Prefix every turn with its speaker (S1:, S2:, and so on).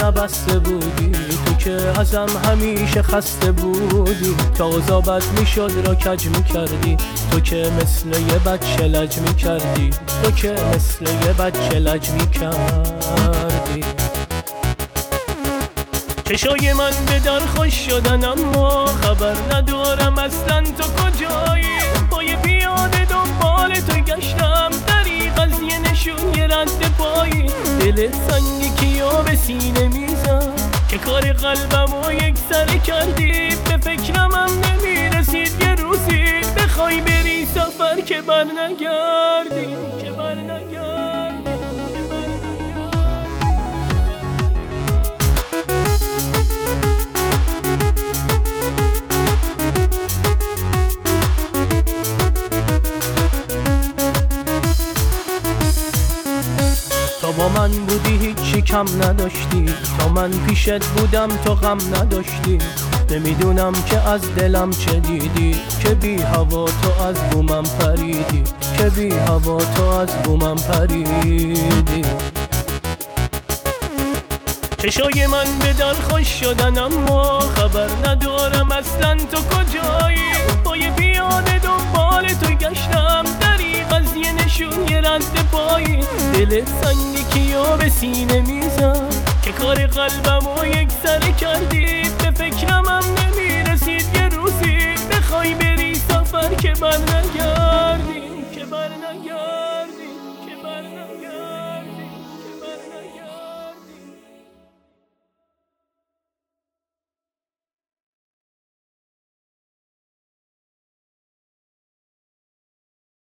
S1: نبسته بودی، تو که ازم همیشه خسته بودی، تا اوضاع بد میشد را کج میکردی، تو که مثل یه بچه لج میکردی، تو که مثل یه بچه لج میکردی. چشای من به در خوش شدن اما خبر ندارم اصلا تو کجایی، با یه پیاده دنبال تو گشتم، دریغ از یه نشون یه رد پایی، دل سنگی کیا به سینه میزن که کار قلبمو یک سره کردی، به فکرم هم نمیرسید یه روزی بخوای بری سفر که برنگردی، که برنگردی. تا با من بودی هیچی کم نداشتی، تا من پیشت بودم تو غم نداشتی، نمیدونم که از دلم چه دیدی، که بی هوا تو از بومم پریدی، که بی هوا تو از بومم پریدی. چشای من به در خوش شدن اما خبر ندارم اصلا تو کجایی، با یه پیاده دنبال تو گشتم، دریغ از یه نشون یه رد پایی، دل سنگی کیا به سینه میزن که کار قلبمو یک سره کردی، به فکرم هم نمیرسید